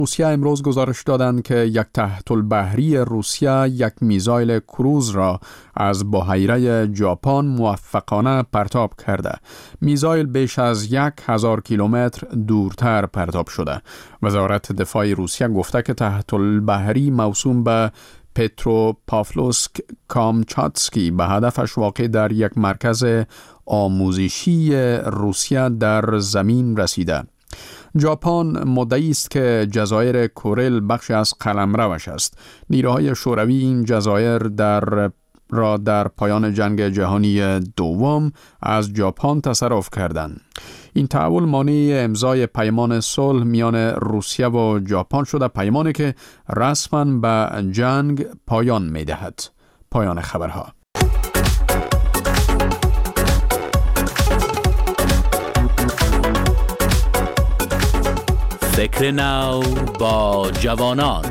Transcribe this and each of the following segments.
روسیه امروز گزارش دادند که یک تحت البحری روسیه یک میزایل کروز را از بحیره ژاپن موفقانه پرتاب کرده. میزایل بیش از 1000 کیلومتر دورتر پرتاب شده. وزارت دفاع روسیه گفته که تحت البحری موسوم به پتروپاولسک کامچاتسکی به هدفش واقع در یک مرکز آموزشی روسیه در زمین رسیده. ژاپن مدعی است که جزایر کوریل بخشی از قلمروش است. نیروهای شوروی این جزایر در پایان جنگ جهانی دوم از ژاپن تصرف کردند. این تحول مانع امضای پیمان صلح میان روسیه و ژاپن شده، پیمانی که رسما به جنگ پایان می‌دهد. پایان خبرها. فکر نو با جوانان.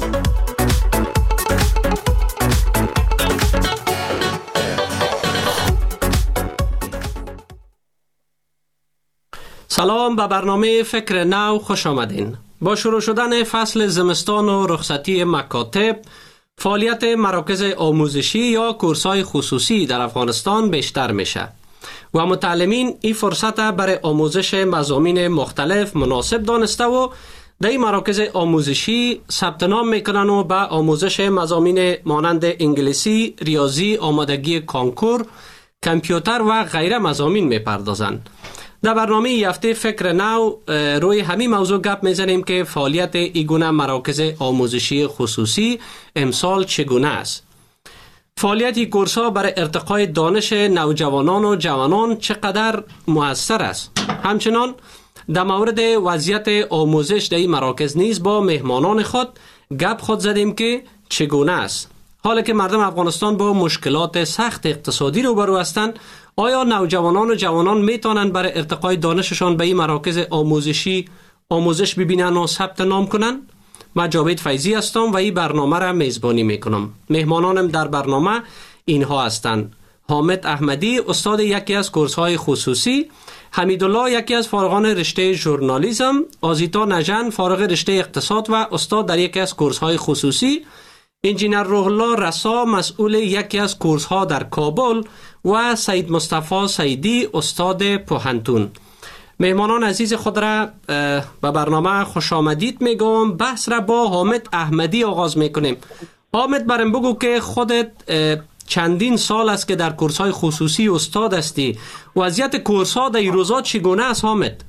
سلام، به برنامه فکر نو خوش آمدین. با شروع شدن فصل زمستان و رخصتی مکاتب، فعالیت مراکز آموزشی یا کورس‌های خصوصی در افغانستان بیشتر میشه و متعلمین این فرصت برای آموزش مضامین مختلف مناسب دانسته و در این مراکز آموزشی ثبت نام میکنن و به آموزش مضامین مانند انگلیسی، ریاضی، آمادگی کانکور، کامپیوتر و غیره مضامین میپردازند. در برنامه این هفته فکر نو روی همین موضوع گپ میزنیم که فعالیت این گونه مراکز آموزشی خصوصی امسال چگونه است. فعالیت کورس ها برای ارتقای دانش نوجوانان و جوانان چقدر مؤثر است. همچنان در مورد وضعیت آموزش در این مراکز نیز با مهمانان خود گپ خود زدیم که چگونه است. حالا که مردم افغانستان با مشکلات سخت اقتصادی روبرو هستند، آیا نوجوانان و جوانان میتونن برای ارتقای دانششان به این مراکز آموزش ببینن و ثبت نام کنن؟ من جاوید فیضی هستم و این برنامه را میزبانی میکنم. مهمانانم در برنامه اینها هستند: حامد احمدی، استاد یکی از کورس‌های خصوصی، حمیدالله یکی از فارغان رشته ژورنالیسم، آزیتا نژند فارغ رشته اقتصاد و استاد در یکی از کورس‌های خصوصی، انجینر روح الله رسا مسئول یکی از کورس‌ها در کابل و سید مصطفی سیدی استاد پوهنتون. مهمانان عزیز خود را به برنامه خوش آمدید میگم. بحث را با حامد احمدی آغاز میکنیم. حامد، برام بگو که خودت چندین سال است که در کورس‌های خصوصی استاد هستی. وضعیت کورس‌ها در این روزا چگونه است حامد؟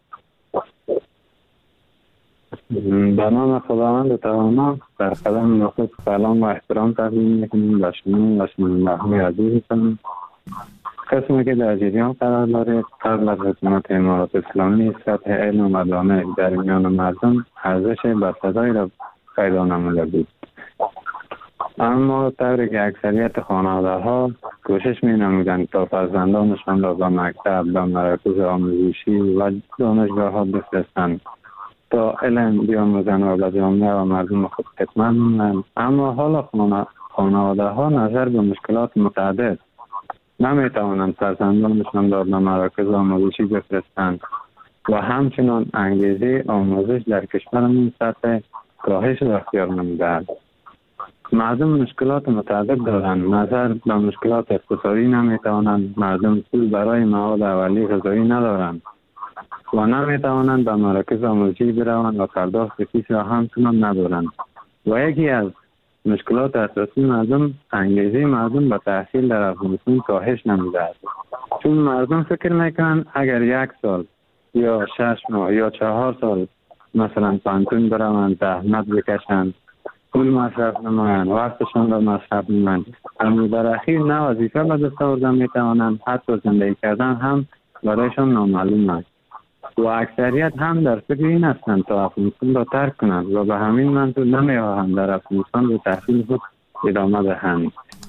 به نام خداوند توانا در قدم خود سلام و احترام تقدیم میکنیم به شما و شنوندگان عزیزتان. قسمی که در جریان قرار دارید، قبل از حکومت امارات اسلامی سطح علم و دانش در میان مردم ارزش برتری را پیدا نموده بود. اما طوری که اکثریت خانواده‌ها کوشش می‌نمودند تا فرزندانشان را به مکتب، به مراکز آموزشی و دانشگاه‌ها بفرستند تا علم بیاموزند و به جامعه و مردم خود خدمت کنند. اما حالا خانواده‌ها نظر به مشکلات متعدد نمی‌توانند فرزندانشان را به مراکز آموزشی بفرستند و همچنان انگیزه آموزش در کشورمون سطح کاهش را اختیار نمی‌دهد. مردم مشکلات متعدد دارند. نظر به مشکلات اقتصادی نمی‌توانند. مردم پول برای مواد اولیه غذایی ندارند و نمی‌توانند به مراکز آموزشی بروند و پرداخت فیس را همچنان ندارند. و یکی از مشکلات اساسی مردم، انگیزه مردم به تحصیل در افغانستان کاهش نمی‌دهد. چون مردم فکر میکنند اگر 1 سال یا 6 ماه یا 4 سال مثلا پانتون بروند، زحمت بکشند، پول مصرف نمایند، وقتشان را مصرف نمایند، اما در اخیر نه وظیفه به دست آوردن میتوانند، حتی زندگی کردن هم برایشان نامعلوم است. و اکثریت هم در فکر این هستند تا افغانستان را ترک کنند و به همین منظور نمی‌خواهند در افغانستان به تحصیل خود ادامه دهند.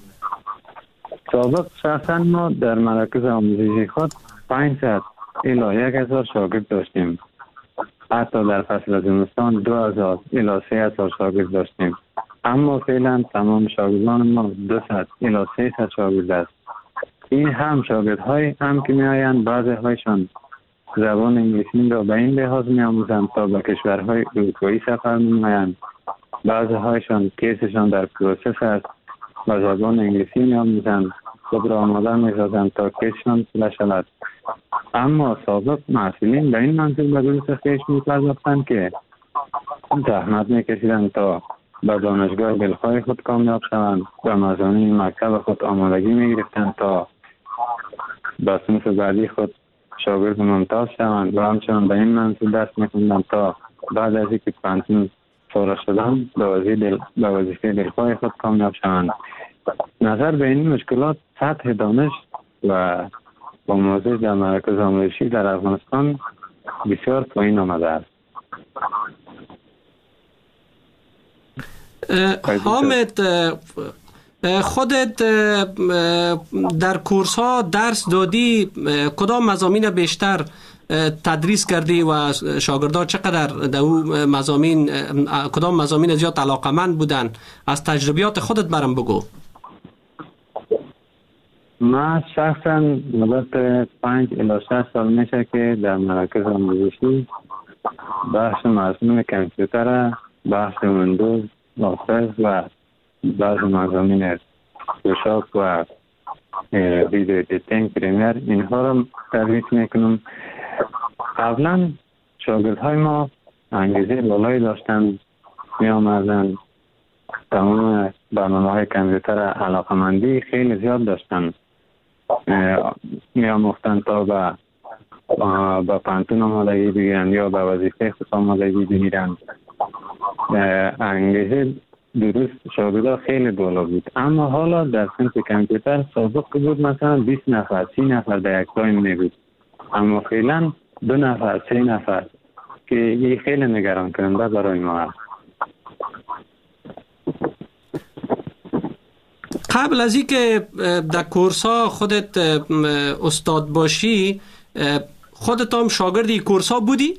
سابق شخصا ما در مراکز آموزشی خود 500 الی 1000 شاگرد داشتیم. حتی در فصل زمستان 2000 الی 3000 شاگرد داشتیم. اما فعلا تمام شاگردان ما 200 الی 300 شاگرد است. این هم شاگردهای هم که میآیند، بعضی هایشان زبان انگلیسی را به این لحاظ می آموزند تا به کشورهای اروپایی سفر نمایند. بعضی هایشان کیسشان در پروسس است و زبان انگلیسی می آموزند، خود را آماده می سازند تا کیسشان فله شود. اما سابق مسئولین به این منظور به درست خویش می پرداختند که زحمت می کشیدند تا به دانشگاه دلخواه خود کامیاب شوند و مضامین مکتب خود آمادگی می گرفتند تا به صنف بعدی خود شاگرد ممتاز شوند و همچنان به این منظور دست می‌خواندند تا بعد از اینکه پانتون فارغ شدند به وظیفه دلخواه خود کامیاب شوند. نظر به این مشکلات، سطح دانش و آموزش در مراکز آموزشی در افغانستان بسیار پایین آمده است. حامد، خودت در کورس ها درس دادی، کدام مضامین بیشتر تدریس کردی و شاگردان چقدر در اون مضامین، کدام مضامین زیاد علاقمند بودن؟ از تجربیات خودت برام بگو. من شخصا مدت 5 الی 6 سال میشه که در مراکز آموزشی بخش مضمون کامپیوتر، بخش ویندوز، آفیس و بعض مضامین فوتوشاپ و ویدیو ادیتینگ، پریمیر، اینها را تدریس میکنم. قبلا شاگردهای ما انگیزه بالایی داشتند، می آمدند تمام برنامه‌های کامپیوتر علاقمندی خیلی زیاد داشتند، می آموختند تا به پانتون آمادگی بگیرند یا به وظیفه خود آمادگی بگیرند. انگیزه درست شاگردها خیلی بالا بود. اما حالا در صنف کامپیوتر سابق بود مثلا 20 نفر 30 نفر در یک تایم می بود، اما فعلا 2 نفر 3 نفر که این خیلی نگران کننده برای ما است. قبل از اینکه در کورس ها خودت استاد باشی، خودت هم شاگردی کورس ها بودی؟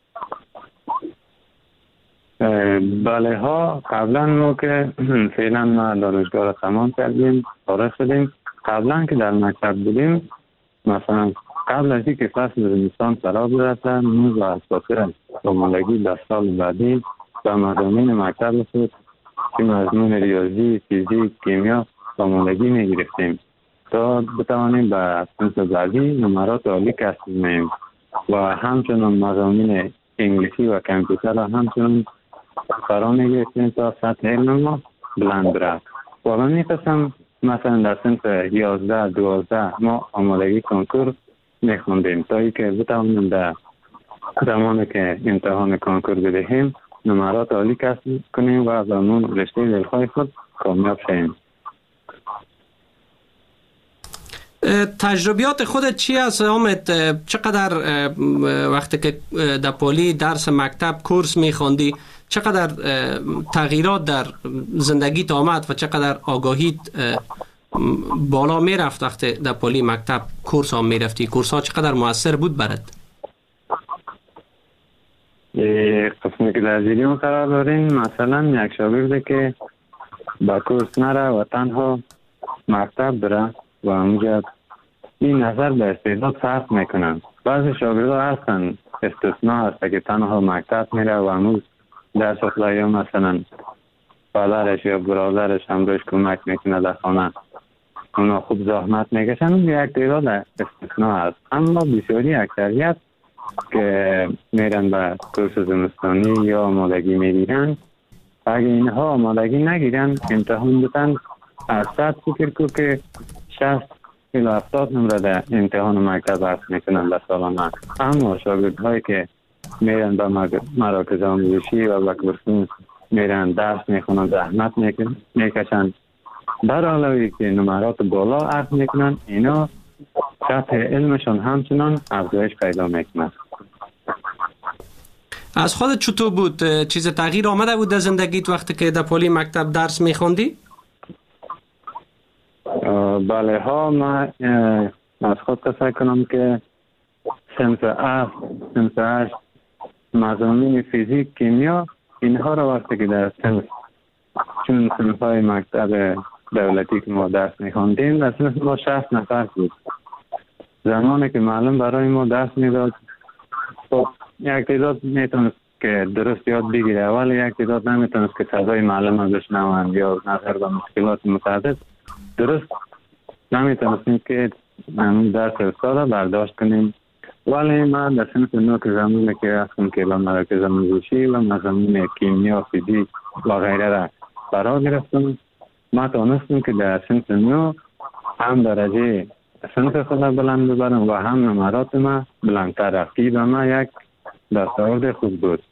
بله ها، قبلا ما که فعلا ما دانشگاه را تمام کردیم، فارغ شدیم. قبلا که در مکتب بودیم، مثلا قبل از اینکه فصل زمستان فرا برسه، ما و اساطیر آمادگی در سال بعدی و مضامین مکتب خود که مضمون ریاضی، فیزیک، کیمیا آمادگی می‌گرفتیم تا بتوانیم به صنف بعدی نمرات عالی کسب کنیم و همچنان مضامین انگلیسی و کامپیوتر را همچنان فرا می‌گرفتیم تا سطح علم ما بلند برد. واقعا می‌خواستم مثلا در صنف 11 12 ما آمادگی کنکور می‌خوندیم تا اینکه بتوانیم در زمانی که امتحان کنکور بدهیم نمرات عالی کسب کنیم و به اون رشته دلخواه خود کامیاب شویم. تجربیات خودت چی است حامد؟ چقدر وقتی که در پلی درس مکتب کورس میخوندی چقدر تغییرات در زندگیت آمد و چقدر آگاهیت بالا میرفت وقتی در پلی مکتب کورس ها میرفتی؟ کورس ها چقدر مؤثر بود برات؟ قسمی که در جریان قرار داریم، مثلا یک شاگرده که با کورس نره و تنها مکتب بره و اونجا این نظر به استعداد صرف میکنن. بعضی شاگردها هستن استثناء هست که تنها مکتب میره و امروز درس اخلاقی یا مثلا پدرش یا برادرش هم روش کمک میکنه در خانه، اونا خوب زحمت میکشن. یک تعداد استثناء هست، اما بسیاری اکثریت که میرن به کورس زمستانی یا آمادگی میگیرن، اگه اینها آمادگی نگیرن امتحان بتن از 100 فکر کو که 60 الی 70 نمره در امتحان مکتب عرض میکنن در سالانه. اما شاگردهایی که میرن به مراکز آموزشی و به کورس میرن درس میخونن، زحمت میکشن، در علاوه که نمرات بالا عرض میکنن، اینا سطح علمشان همچنان افزایش پیدا میکنن. از خودت چطور بود؟ چیز تغییر آمده بود در زندگیت وقتی که در پلی مکتب درس میخوندی؟ بله ها، من از خود قصه کنم که صنف 8 مضامین فیزیک، کیمیا، اینها را وقتی که در چون صنف های مکتب دولتی که ما درس میخوندیم در صنف ما 60 نفر بود. زمانی که معلم برای ما درس میداد خب یک تعداد میتونست که درست یاد بگیره، ولی یک تعداد نمیتونست که صدای معلم رو بشنوند یا نظر به مشکلات متعدد درست نمیتونستیم که درس استاد برداشت کنیم. ولی من در صنف نو که زمانی که رفتم که به مراکز آموزشی و مضامین کیمیا، فیزیک و غیره را فرا گرفتم، ما توانستم که در صنف نو هم درجه صنف خود بلند ببرم و هم نمرات ما بلندتر رفت. به ما یک دستاورد خوب بود.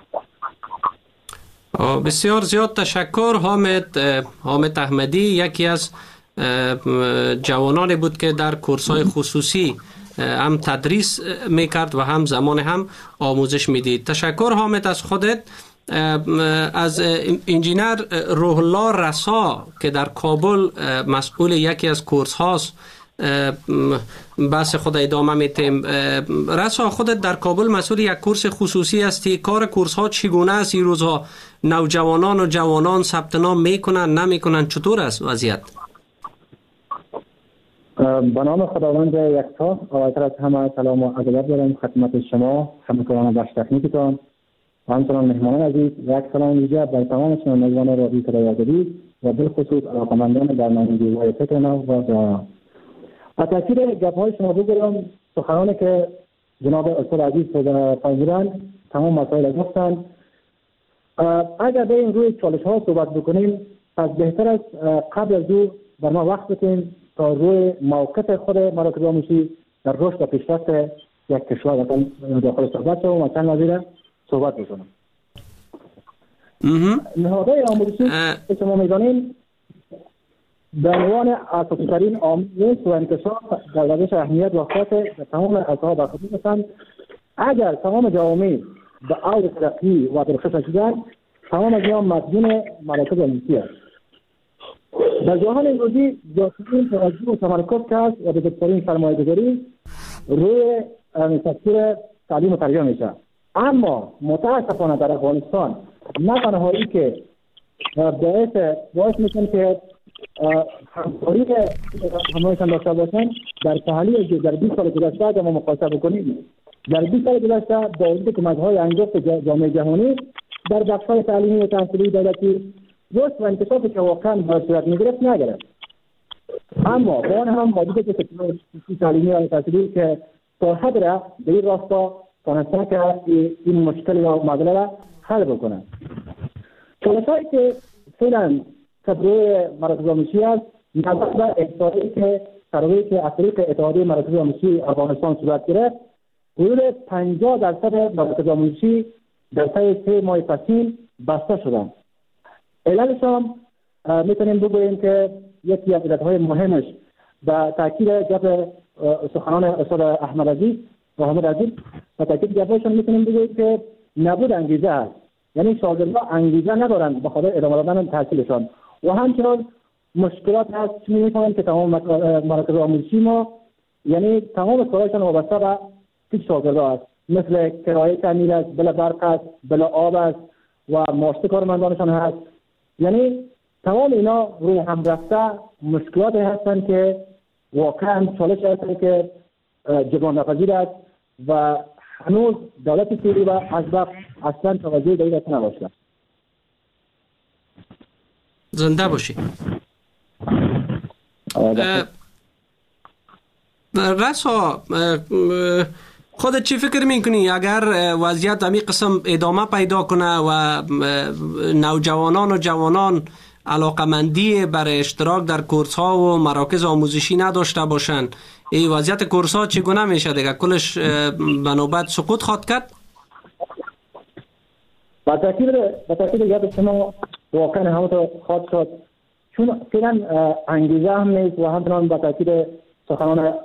بسیار زیاد تشکر. حامد احمدی یکی از جوانانی بود که در کورس‌های خصوصی هم تدریس میکرد و هم زمان هم آموزش میدید. تشکر حامد از خودت. از انجینر روح الله رسا که در کابل مسئول یکی از کورس هاست بحث خود ادامه میتیم. رسا، خودت در کابل مسئول یک کورس خصوصی هستی. کار کورس ها چگونه است این روزها؟ نوجوانان و جوانان ثبت نام میکنن نمیکنن؟ چطور است وضعیت؟ به نام خداوند یکتا، اولتر از همه سلام و ادب دارم خدمت شما، همکاران بخش تکنیکتان و همچنان مهمانان عزیز. یک سلام ویژه بر تمام شنوندگان رادیو صدای جدید و بالخصوص علاقه‌مندان برنامه‌های فکر نو و جوانان. از تاثیر گپ‌های شما بگویم سخنانی که جناب استاد عزیز فرمودند تمام مسائل گفتند. اگر به این روی چالش‌ها صحبت بکنیم، پس بهتر است قبل از او بر ما وقت بدیم تا روی موقف خود مراکز آموزشی در رشد و پیشرفت یک کشور داخل صحبت شد و چند نظیر صحبت بکنم. نهادهای آموزشی که شما می‌دانید به عنوان اساسی‌ترین عامل و انکشاف در روش اهمیت و خاطر به تمام اعضا برخوردار هستند. اگر تمام جوامع به اوج ترقی و درخشش رسیدند، تمام از اینها مدیون مراکز آموزشی است. در جهان امروزی جاسوسین توجه و تمرکز کرد و به بزرگترین سرمایه‌گذاری روی سکتور تعلیم و تربیت میشه. اما متاسفانه در افغانستان نه تنهایی که باعث میشن که همکاری همایشان داشته باشند، در تحلیل در 20 سال گذشته اگر ما مقایسه بکنیم، در 20 سال گذشته با وجود کمک‌های انگشت جامعه جهانی در بخش‌های تعلیمی و تحصیلی دولتی رشد و انکشافی که واقعا باید صورت می‌گرفت نگرفت. اما با آن هم موجود سکتور تعلیمی و تحصیلی که تا حد را به این راستا تانستن که این مشکل یا معضله را حل بکنند. چالش‌هایی که فعلا روی مراکز آموزشی است، نظر به احصایی که ترویج از طریق اتحادیه مراکز آموزشی افغانستان صورت گرفت، حدود 50% مراکز آموزشی در طی 3 ماه پسین بسته شدند. علتشان میتونیم بگوییم که یکی از علتهای مهمش به تاکید گپ سخنان استاد احمد عزیز و حامد عزیز به تاکید گپشان میتونیم بگوییم که نبود انگیزه است. یعنی شاگردان انگیزه ندارند به خاطر ادامه دادن تحصیلشان و همچنان مشکلات هست که می‌فهمیم که تمام مراکز آموزشی ما یعنی تمام کارهایشان وابسته به هیچ شاگردان است، مثل کرایه تعمیل است، بلا برق است، بلا آب است و معاش کارمندانشان هست. یعنی تمام اینا روی هم رفته مشکلات هستند که واقعا چالش هستند که جبران ناپذیر است و هنوز دولت فعلی و حزب اصلا توجه به این نداشته. زنده باشی. رسا، خودت چی فکر میکنی اگر وضعیت همین قسم ادامه پیدا کنه و نوجوانان و جوانان علاقمندی برای اشتراک در کورس ها و مراکز آموزشی نداشته باشند، این وضعیت کورس ها چگونه میشه دیگه؟ کلش به نوبت سقوط خواهد کرد؟ با تاکید یاد شما واقعا همونطور خواهد شد، چون فعلا انگیزه هم نیست و همچنان با تاکید سخنان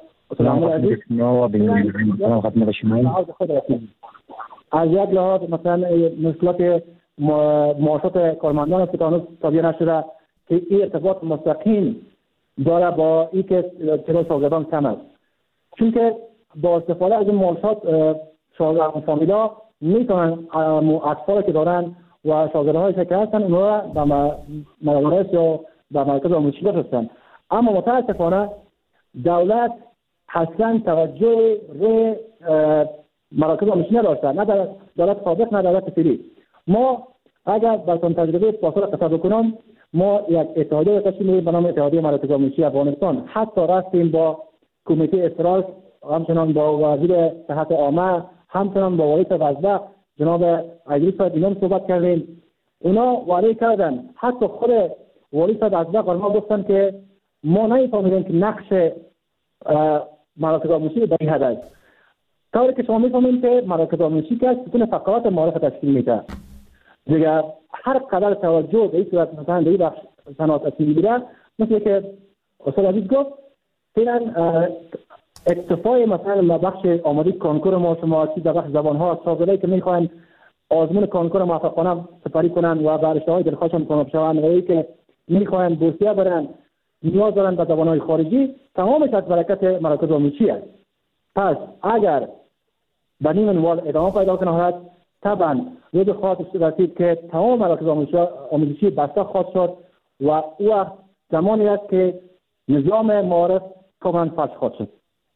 از یک لحاظ مثلا مشکلات معاشات کارمندان است که تا هنوز تابیه نشده که این ارتباط مستقیم داره با این که تعداد شاگردان کم است، چون که با استفاده از این معاشات شاگردان فامیلا میتونن اطفال که دارن و شاگردهای که هستن اونها را به مدارس یا به مرکز آموزشی بفرستن. اما متاسفانه دولت اصلا توجه روی مراکز آموزشی نداشته، نه در دولت سابق نه دولت فعلی. ما اگر براتون تجربه پاسخ قصه بکنم، ما یک اتحادیه تشکیل میدیم به نام اتحادیه مراکز آموزشی افغانستان. حتی رفتیم با کمیته استراک، همچنان با وزیر صحت عامه، همچنان با والی وزبق جناب عزیز صاحب اینا صحبت کردیم. اونا وعده کردن، حتی خود والی وزبق بر ما گفتن که ما نمی‌فهمیدیم که نقش مراکز آموزشی به این حد است. طوری که شما می‌فهمید که مراکز آموزشی که ستون فقرات معارف تشکیل میده. دیگر هر قدر توجه به این صورت مثلا به این بخش صنعت اصلی بیره، مثل که استاد عزیز گفت، فعلا اکتفای مثلا بخش آمادگی کنکور ما شما چیز در بخش زبان‌ها شاگردایی که می‌خواین آزمون کنکور موفقانه سپری کنن و بر رشته‌های دلخواهشان کامیاب شوند، و که می‌خواین بورسیه برن نیاز دارن به زبان‌های خارجی، تمامش از برکت مراکز آموزشی است. پس اگر به این منوال ادامه پیدا کنه، طبعا روز خواهد رسید که تمام مراکز آموزشی بسته خواهد شد و او وقت زمانی است که نظام معارف کاملا فلج خواهد شد.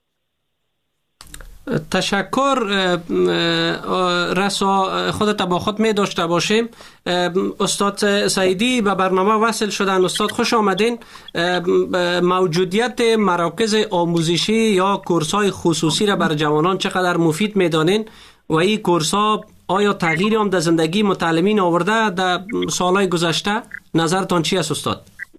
تشکر. رسا خودت با خود می داشته باشیم. استاد سعیدی به برنامه وصل شدن. استاد خوش آمدین. موجودیت مراکز آموزشی یا کورس‌های خصوصی را بر جوانان چقدر مفید می‌دانین و این کورس‌ها آیا تغییری هم در زندگی متعلمین آورده در سالهای گذشته؟ نظرتان چی است استاد؟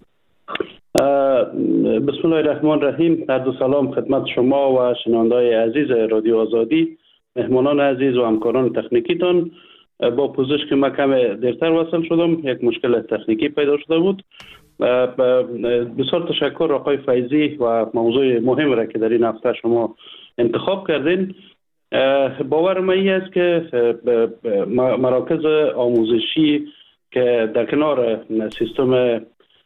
بسم الله الرحمن الرحیم. عرض سلام خدمت شما و شنونده‌های عزیز رادیو آزادی، مهمانان عزیز و همکاران تکنیکیتان. با پوزش که من کم دیرتر وصل شدم، یک مشکل تکنیکی پیدا شده بود. بسیار تشکر آقای فیضی و موضوع مهم را که در این هفته شما انتخاب کردین. باور من این است که مراکز آموزشی که در کنار سیستم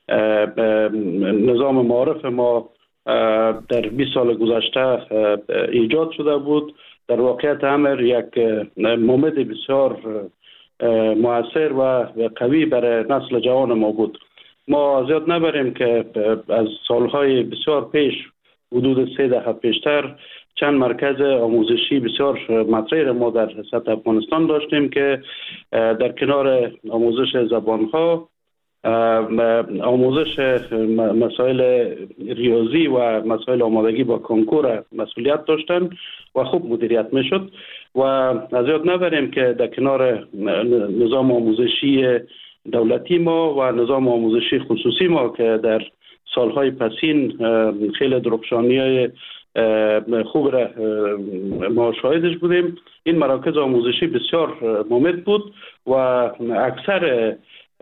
نظام معارف ما در 20 سال گذشته ایجاد شده بود، در واقعیت امر یک مومد بسیار مؤثر و قوی برای نسل جوان ما بود. ما زیاد نبریم که از سالهای بسیار پیش، حدود 3 دهه پیشتر، چند مرکز آموزشی بسیار مطرح ما در سطح افغانستان داشتیم که در کنار آموزش زبانها، آموزش مسائل ریاضی و مسائل آمادگی با کنکور مسئولیت داشتن و خوب مدیریت میشد. و از یاد نبریم که در کنار نظام آموزشی دولتی ما و نظام آموزشی خصوصی ما که در سالهای پسین خیلی درخشانی‌های خوب را ما شاهدش بودیم، این مراکز آموزشی بسیار مفید بود و اکثر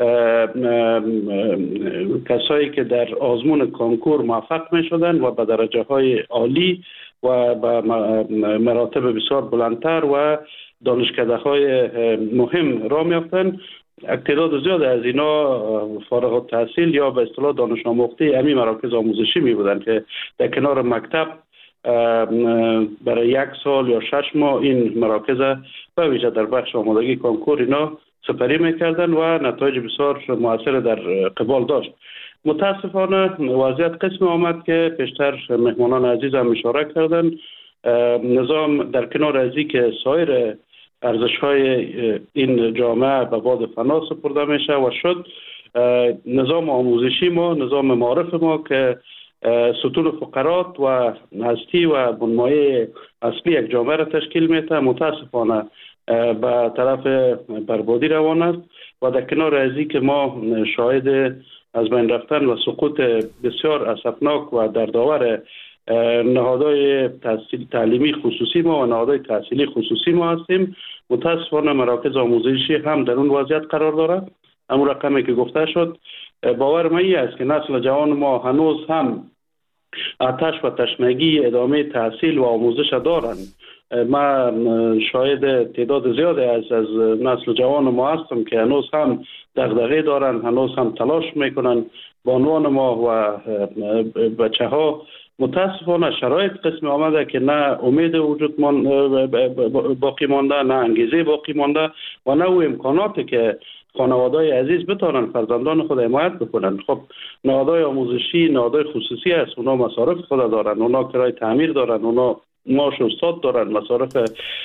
کسایی که در آزمون کنکور موفق می شدن و به درجه های عالی و به مراتب بسیار بلندتر و دانشکده های مهم را می افتن، تعداد زیاد از اینا فارغ التحصیل یا به اصطلاح دانش آموخته امی مراکز آموزشی می بودن که در کنار مکتب برای 1 سال یا 6 ماه این مراکز به ویژه در بخش آمادگی کنکور اینا سپری میکردن و نتایج بسیار موثر در قبال داشت. متاسفانه وضعیت قسم آمد که پیشتر مهمانان عزیز هم اشاره کردن، نظام در کنار ازی که سایر ارزش‌های این جامعه به باد فنا سپرده میشه و شد نظام آموزشی ما، نظام معارف ما که ستون فقرات و هستی و بنمایه اصلی یک جامعه را تشکیل میده، متاسفانه به طرف بربادی روان است و در کنار ازی که ما شاهد از بین رفتن و سقوط بسیار اسفناک و دردآور نهادهای تعلیمی خصوصی ما و نهادهای تحصیلی خصوصی ما هستیم، متاسفانه مراکز آموزشی هم در اون وضعیت قرار دارد. اما رقمی که گفته شد، باور من این است که نسل جوان ما هنوز هم آتش و تشنگی ادامه تحصیل و آموزش دارند. من شاهد تعداد زیادی از نسل جوان ما هستم که هنوز هم دغدغه دارن، هنوز هم تلاش میکنن با عنوان ما و بچه ها. متاسفانه شرایط قسم آمده که نه امید وجود باقی مانده، نه انگیزه باقی مانده و نه او امکاناتی که خانواده‌های عزیز بتونن فرزندان خود حمایت بکنن. خب نهادهای آموزشی نهادهای خصوصی است، اونا مصارف خود دارن، اونا کرای تعمیر دارن، اونا معاش استاد دارن، مصارف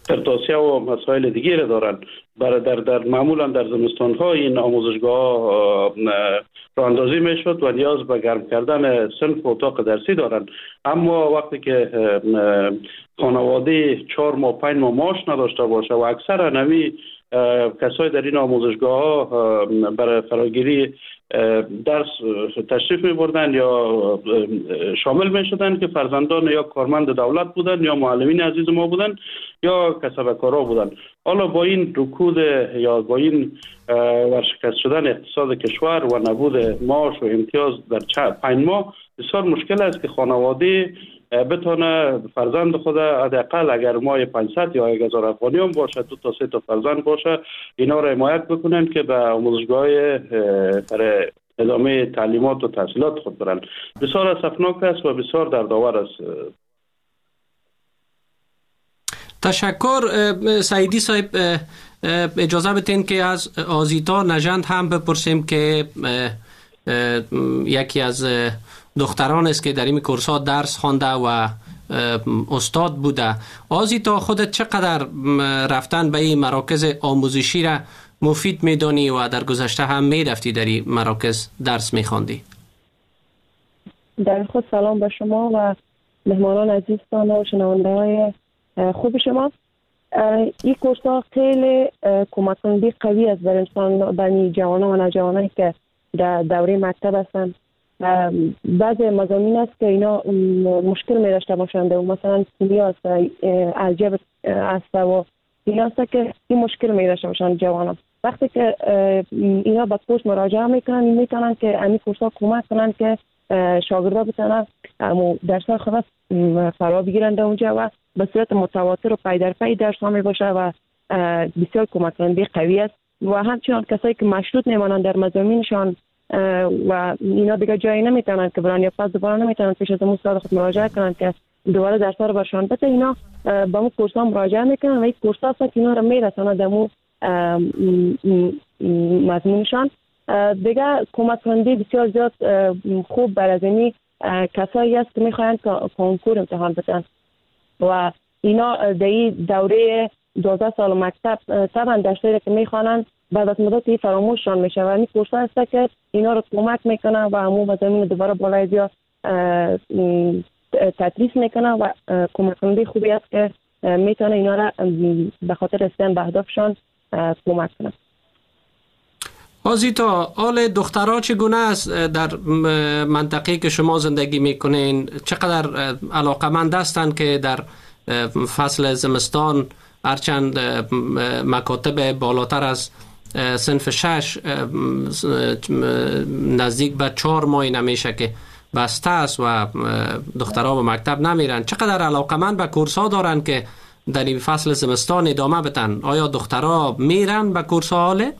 توصیه و مسائل دیگه را دارن. در معمولا در زمستان ها این آموزشگاه راه اندازی میشد و نیاز به گرم کردن صنف و اتاق درسی دارن. اما وقتی که خانواده 4 ماه 5 ماه معاش نداشته باشه و اکثر نوی کسای در این آموزشگاه ها برای فراگیری درس تشریف می بردن یا شامل می شدن که فرزندان یا کارمند دولت بودن یا معلمین عزیز ما بودن یا کسبکارا بودن. حالا با این رکود یا با این ورشکست شدن اقتصاد کشور و نبود معاش و امتیاز در 5 ماه بسیار مشکل است که خانواده بتونه فرزند خود حداقل اگر ماه 500 یا 1000 افغانی هم باشه 2 تا 3 تا فرزند باشه اینا را حمایت بکنن که به آموزشگاه برای ادامه تعلیمات و تحصیلات خود برن. بسیار اسفناک است و بسیار دردآور است. تشکر. سعیدی صاحب اجازه بتین که از آزیتا نژند هم بپرسیم که یکی از دختران است که در این کورس‌ها درس خوانده و استاد بوده. آزیتا خودت چقدر رفتن به این مراکز آموزشی را مفید میدانی و در گذشته هم میرفتی در این مراکز درس میخواندی؟ در خود سلام به شما و مهمانان عزیزتان و شنونده های خوب شما. این کورس ها خیلی کمک کننده قوی است بر انسان، بر جوانان و نوجوانانی که در دوره مکتب هستند. بعضی مضامین است که اینا مشکل می داشته باشند و مثلا کیمیا است، الجبر است و اینا است که این مشکل می داشته باشند جوانان. وقتی که اینا به کورس مراجعه میکنن که همین کورس ها کمک کنن که شاگردا بتونن درس خود فرا بگیرند اونجا و به صورت متواتر و پی در پی درس ها می باشه و بسیار کمک کننده قوی است. و همچنان کسایی که مشروط نمانند در مضامینشان و اینا دیگه جایی نمیتونن که برن یا پس دوباره نمیتونن پیش از استاد خود مراجعه کنن که دوباره درس ها رو برشان بده، اینا با اون کورس ها مراجعه میکنن و این کورس ها که اینا رو میرسونه در اون مضمونشان. دیگه کمک کننده بسیار زیاد خوب بر از اینی کسایی است که میخواین کنکور امتحان بدن و اینا در این دوره 12 سال مکتب طبعا درسایی که میخوانن بعد از مدتی فراموششان میشه و این کورس ها است که اینا رو کمک میکنن و همون مضامین دوباره بالای بیا تدریس میکنن و کمک کننده خوبی است که میتونه اینا را به خاطر رسیدن به اهدافشان کمک کنن. آزیتا، حال دخترها چگونه است در منطقه‌ای که شما زندگی میکنین؟ چقدر علاقمند هستند که در فصل زمستان هرچند مکاتب بالاتر از صنف 6 نزدیک به 4 ماه نمیشه که بسته است و دخترها به مکتب نمیرن، چقدر علاقمند به کورس ها دارن که در این فصل زمستان ادامه بدن؟ آیا دخترها میرن به کورس ها حاله؟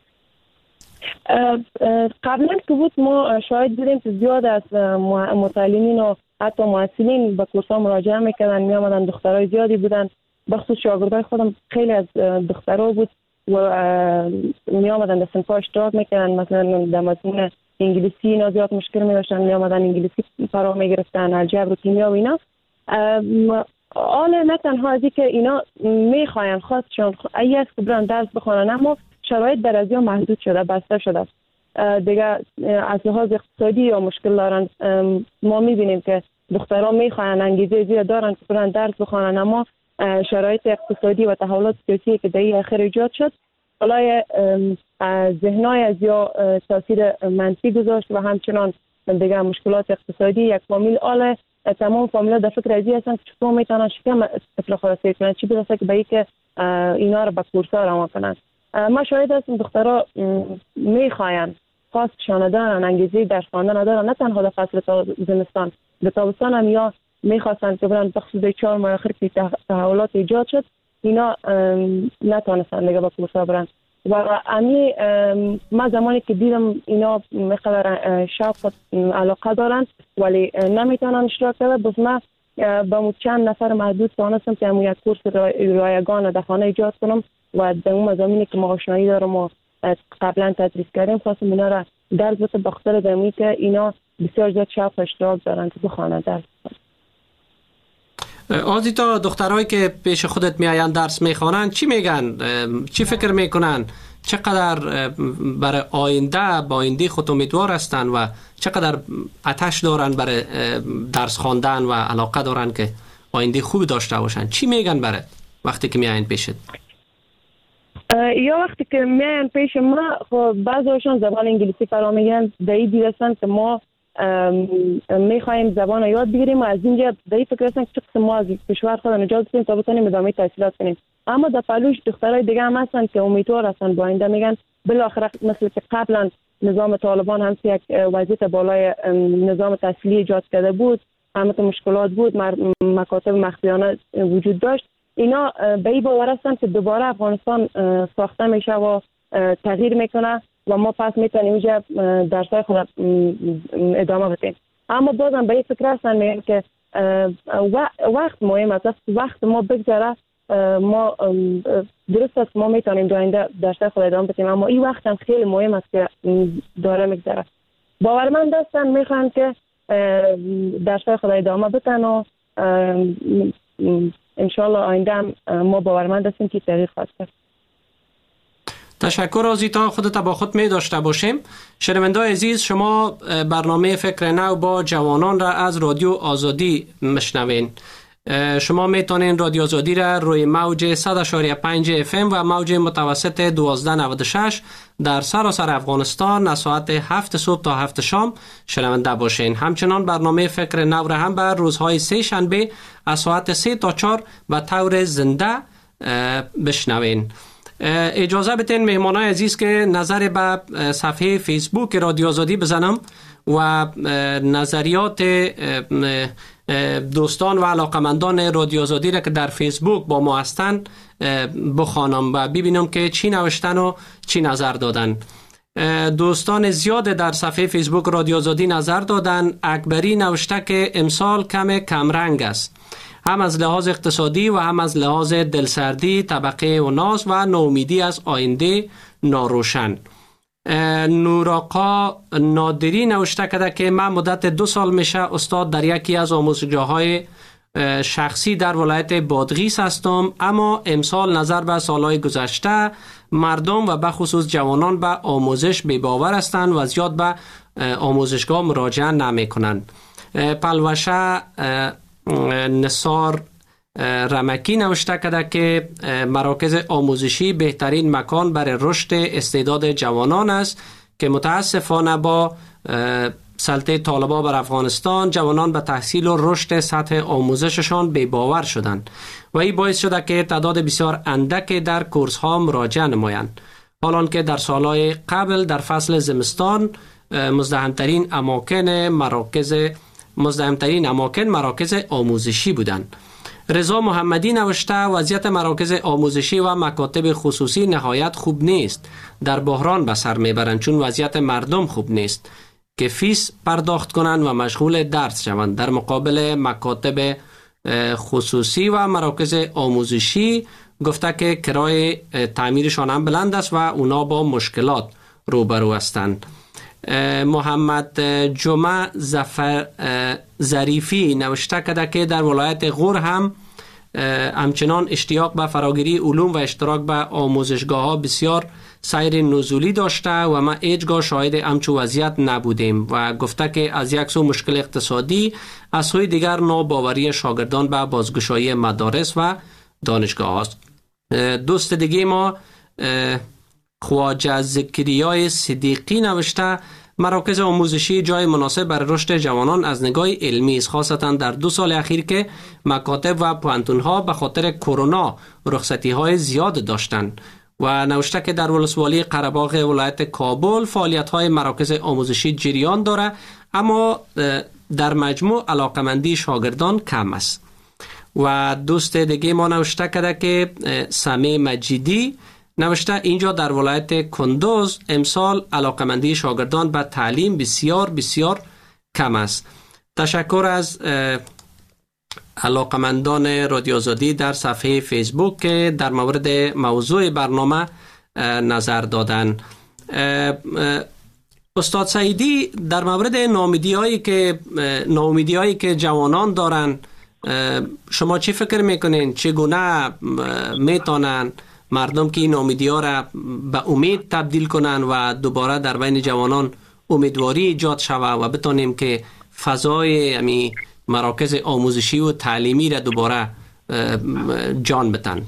قبلا که بود ما شاید بودیم که زیاد از متعلمین و حتی محصلین به کورس ها مراجعه میکردن، می آمدن دخترای زیادی بودن، بخصوص شاگردای خودم خیلی از دخترها بود و می آمدن در صنف‌ها اشتراک میکردن. مثلا در مضمون انگلیسی اینا زیاد مشکل می داشتن، می آمدن انگلیسی فرا می گرفتن، الجبر و کیمیا و اینا. حالا نه تنها از که اینا میخواین خواستشون ای است که برن درس بخونن، اما شرایط در ازیا محدود شده، بسته شده دیگه. از لحاظ اقتصادی یا مشکل دارن. ما میبینیم که دخترها میخواین انگیزه زیاد دارن که برن درس بخونن، اما شرایط اقتصادی و تحولات سیاسی که در اخیر ایجاد شد بالای ذهنای از یا تاثیر منفی گذاشت و همچنان دیگه مشکلات اقتصادی یک فامیل آله تمام فامیلا در فکر ازی هستن که چطور میتونن شکم طفل خود سیر کنن، چی برسه که به ای که اینا رو به کورسا روان کنن. ما شاید هستیم دخترها میخواین خواستشان دارن، انگیزه درس خواندن ندارن، نه تنها در فصل زمستان، در تابستان هم یا میخواستن که برن بخصوص 4 ماه آخر که تحولات ایجاد شد اینا نتونستن دیگه به کورسا برن. و امی ما زمانی که دیدم اینا مقدار شوق علاقه دارن ولی نمیتونن اشتراک بده، بس ما با چند نفر محدود توانستم که یک کورس رایگان در خانه ایجاد کنم و در اون مضامینی که ما آشنایی دارم و قبلا تدریس کردیم خواستم اینا را درس بده، بخاطر دمی که اینا بسیار زیاد شوق اشتراک دارن که بخوانن درس. آزیتا، دخترایی که پیش خودت میآیند درس میخوانن چی میگن؟ چی فکر میکنن؟ چقدر برای آینده با آینده خود امیدوار هستن و چقدر آتش دارن برای درس خواندن و علاقه دارن که آینده خوب داشته باشن؟ چی میگن برای وقتی که میآیند پیشت؟ یا وقتی که میان پیش ما، خب بعضیشون زبان انگلیسی فرا میگیرن، در این دید هستن که ما میخوایم زبان رو یاد بگیریم و از اینجا در این فکر هستن که چقدر ما از کشور خود نجات بدیم تا بتونیم ادامه تحصیلات کنیم. اما در پلوش دخترای دیگه هم هستن که امیدوار هستن با آینده، میگن بالاخره مثل که قبلا نظام طالبان هم یک وضعیت بالای نظام تحصیلی ایجاد کرده بود، همه مشکلات بود، مکاتب مخفیانه وجود داشت، اینا به این باور هستن که دوباره افغانستان ساخته میشه و تغییر میکنه و ما پس میتونیم اینجا درسای خود ادامه بدیم. اما بازم به این فکر هستن میگن که وقت مهم است. وقت ما بگذره، ما درست است ما میتونیم در آینده درسای خود ادامه بدیم، اما این وقت هم خیلی مهم است که داره میگذره. باورمند هستن میخوان که درسای خود ادامه بدن و انشالله آینده هم ما باورمند هستیم که تغییر خواهد کرد. تشکر آزیتا، خودت با خود می داشته باشیم. شنونده‌های عزیز، شما برنامه فکر نو با جوانان را از رادیو آزادی مشنوین. شما میتونین رادیو آزادی را روی موج 100.5 FM و موج متوسط 1296 در سراسر افغانستان از ساعت 7 صبح تا 7 شام شنونده باشین. همچنان برنامه فکر نو را هم بر روزهای سه شنبه از ساعت 3 تا 4 به طور زنده بشنوین. اجازه بدین مهمانای عزیز که نظر به صفحه فیسبوک رادیو آزادی بزنم و نظریات دوستان و علاقمندان رادیو آزادی را که در فیسبوک با ما هستند بخوانم و ببینم که چی نوشتن و چی نظر دادن. دوستان زیاد در صفحه فیسبوک رادیو آزادی نظر دادن. اکبری نوشته که امسال کم رنگ است، هم از لحاظ اقتصادی و هم از لحاظ دلسردی، طبقه و ناز و نومیدی از آینده ناروشن. نوراقا نادری نوشته کرده که من مدت 2 سال میشه استاد در یکی از آموزشگاه‌های شخصی در ولایت بادغیس هستم، اما امسال نظر به سالهای گذشته مردم و به خصوص جوانان به آموزش بی‌باور هستند و زیاد به آموزشگاه مراجعه نمی کنند. پلوشه نصار رمکی نوشته کرده که مراکز آموزشی بهترین مکان برای رشد استعداد جوانان است که متاسفانه با سلطه طالبان بر افغانستان جوانان به تحصیل و رشد سطح آموزششان بی‌باور شدند و این باعث شده که تعداد بسیار اندک در کورس ها مراجعه نمایند، حالان که در سالهای قبل در فصل زمستان مزدحمترین اماکن مراکز آموزشی بودند. رضا محمدی نوشته وضعیت مراکز آموزشی و مکاتب خصوصی نهایت خوب نیست، در بحران به سر میبرند، چون وضعیت مردم خوب نیست که فیس پرداخت کنند و مشغول درس شوند. در مقابل مکاتب خصوصی و مراکز آموزشی گفته که کرای تعمیرشان هم بلند است و اونا با مشکلات روبرو هستند. محمد جمعه ظریفی نوشته کرده که در ولایت غور هم همچنان اشتیاق به فراگیری علوم و اشتراک به آموزشگاه ها بسیار سیر نزولی داشته و ما هیچگاه شاهد همچو وضعیت نبودیم و گفته که از یک سو مشکل اقتصادی، از سوی دیگر ناباوری شاگردان به بازگشایی مدارس و دانشگاه است. دوست دیگه ما خواجه زکریای صدیقی نوشته مراکز آموزشی جای مناسب برای رشد جوانان از نگاه علمی است، خاصتا در 2 سال اخیر که مکاتب و پوهنتون‌ها به خاطر کرونا رخصتی‌های زیاد داشتند و نوشته که در ولسوالی قره‌باغ ولایت کابل فعالیت‌های مراکز آموزشی جریان داره، اما در مجموع علاقمندی شاگردان کم است. و دوست دیگه ما نوشته کرده که سمی مجیدی نوشته اینجا در ولایت کندوز امسال علاقمندی شاگردان به تعلیم بسیار بسیار کم است. تشکر از علاقمندان رادیو آزادی در صفحه فیسبوک که در مورد موضوع برنامه نظر دادن. استاد سعیدی در مورد ناامیدی‌هایی که جوانان دارن شما چی فکر میکنین چگونه میتونن مردم که این امیدها را به امید تبدیل کنن و دوباره در بین جوانان امیدواری ایجاد شود و بتونیم که فضای مراکز آموزشی و تعلیمی را دوباره جان بتن؟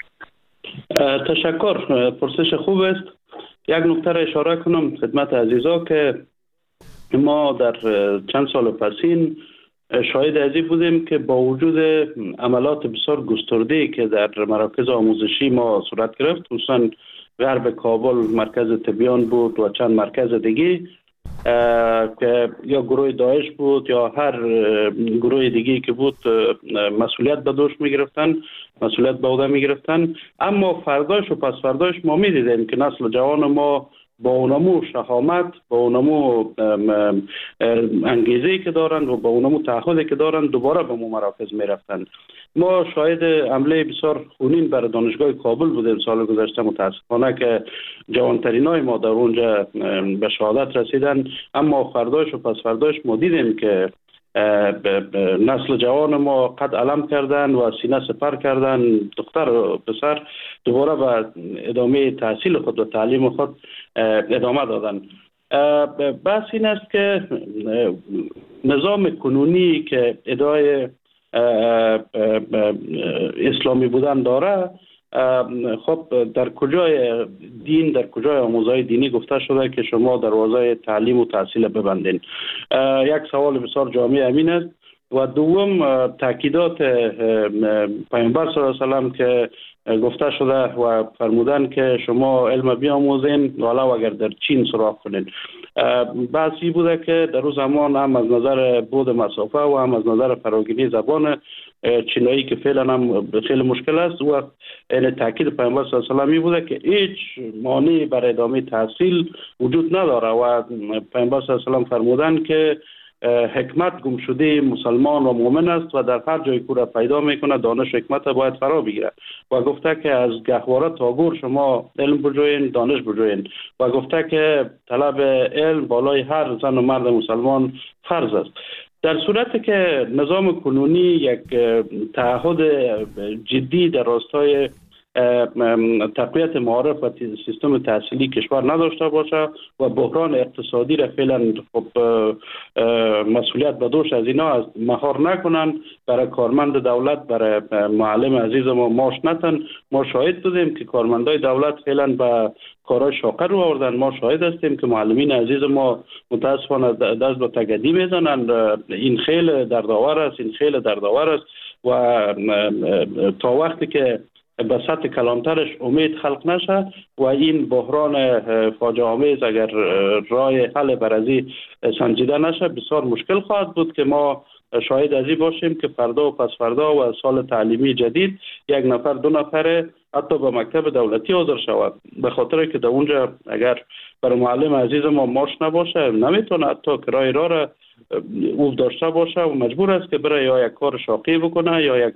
تشکر، پرسش خوب است. یک نکته را اشاره کنم خدمت عزیزا که ما در چند سال پسین شاهد ازی بودیم که با وجود عملات بسیار گسترده‌ای که در مراکز آموزشی ما صورت گرفت، خصوصا غرب کابل مرکز تبیان بود و چند مرکز دیگه که یا گروه داعش بود یا هر گروه دیگه که بود مسئولیت به دوش میگرفتن، مسئولیت به عهده میگرفتن، اما فرداش و پس فرداش ما میدیدیم که نسل جوان ما با اونمو شهامت، با اونمو انگیزه‌ای که دارند و با اونمو تعهدی که دارند دوباره به مراکز میرفتن. ما شاهد حمله بسیار خونین بر دانشگاه کابل بودیم سال گذشته، متاسفانه که جوانترینای ما در اونجا به شهادت رسیدن، اما فرداش و پس فرداش ما دیدیم که نسل جوان ما قد علم کردن و سینه سپر کردن، دختر و پسر دوباره به ادامه تحصیل خود و تعلیم خود ادامه دادن. بحث این است که نظام کنونی که ادعای اسلامی بودن داره، خب در کجای دین، در کجای آموزهای دینی گفته شده که شما دروازه تعلیم و تحصیل ببندین؟ یک سوال بسیار جامع امین است. و دوم تاکیدات پیامبر صلی الله علیه و که گفته شده و فرمودن که شما علم بیاموزین ولو اگر در چین سراغ کنین. بحثی بوده که در روز زمان هم از نظر بود مسافه و هم از نظر فراگیری زبان چینایی که فعلا هم خیلی مشکل است و این تاکید پیامبر صلی الله علیه و بوده که هیچ مانعی برای ادامه تحصیل وجود نداره و پیامبر صلی الله علیه و فرمودن که حکمت گم شده مسلمان و مؤمن است و در هر جای که را پیدا میکنه دانش حکمت باید فرا بگیره و گفته که از گهواره تا گور شما علم بجوین، دانش بجوین و گفته که طلب علم بالای هر زن و مرد مسلمان فرض است. در صورتی که نظام کنونی یک تعهد جدی در راستای تقویت معارف و سیستم تحصیلی کشور نداشته باشه و بحران اقتصادی را فعلا مسئولیت به دوش از اینا از مهار نکنن، برای کارمند دولت، برای معلم عزیز ما معاش نتن. ما شاهد بودیم که کارمندای دولت فعلا به کارهای شاقه رو آوردن. ما شاهد هستیم که معلمین عزیز ما متاسفانه دست به تگدی میزنند. این خیلی دردآور است، این خیلی دردآور است و تا وقتی که به سطح کلانترش امید خلق نشه و این بحران فاجعه آمیز اگر راه حل برازی سنجیده نشه بسیار مشکل خواهد بود که ما شاهد ازی باشیم که فردا و پس فردا و سال تعلیمی جدید یک نفر دو نفر حتی به مکتب دولتی حاضر شود، به خاطر که در اونجا اگر برای معلم عزیز ما معاش نباشه نمیتونه حتی کرای راه را او داشته باشه و مجبور است که برای یا یک کار شاقی بکنه یا یک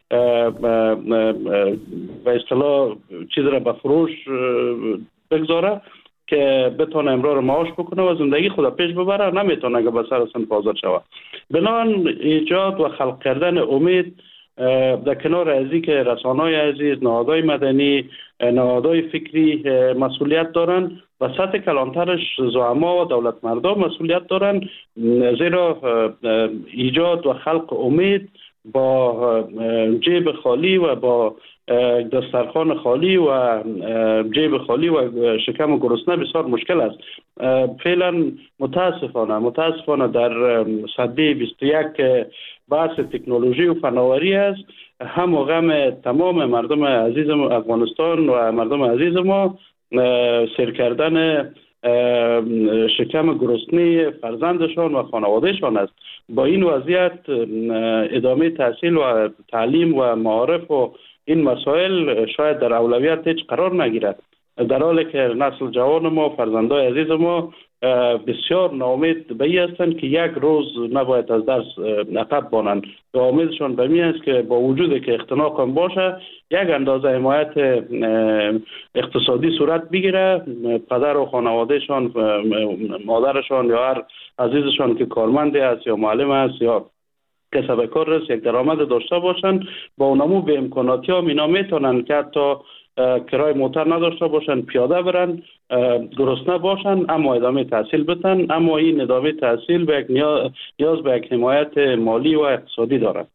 به اصطلاح چیز را به فروش بگذاره که بتونه امرار معاش بکنه و زندگی خود پیش ببره. نمیتونه که به سر سن حاضر شود. بنابراین ایجاد و خلق کردن امید در کنار ازی که رسانه‌های عزیز، نهادهای مدنی، نهادهای فکری مسئولیت دارن و سطح کلانترش زعما و دولت مردم مسئولیت دارن، زیرا ایجاد و خلق امید با جیب خالی و با دسترخوان خالی و جیب خالی و شکم گرسنه بسیار مشکل است. فعلا متاسفانه در سده 21 بحث تکنولوژی و فناوری است، هم و غم تمام مردم عزیز افغانستان و مردم عزیز ما سیر کردن شکم گرسنه فرزندشان و خانوادهشان است. با این وضعیت ادامه تحصیل و تعلیم و معارف و این مسائل شاید در اولویت هیچ قرار نگیرد، در حالی که نسل جوان ما، فرزندای عزیز ما بسیار ناامید به این هستند که یک روز نباید از درس عقب مانند و امیدشان به این است که با وجود که اختناق هم باشه یک اندازه حمایت اقتصادی صورت بگیره، پدر و خانوادهشان، مادرشان یا هر عزیزشان که کارمند است یا معلم است یا کسب کار رس یک درآمد داشته باشن، با اونمو به امکاناتی ها اینا میتونن که حتی کرای موتر نداشته باشن، پیاده برن، گرسنه باشن اما ادامه تحصیل بتن. اما این ادامه تحصیل به یک نیاز به یک حمایت مالی و اقتصادی دارد.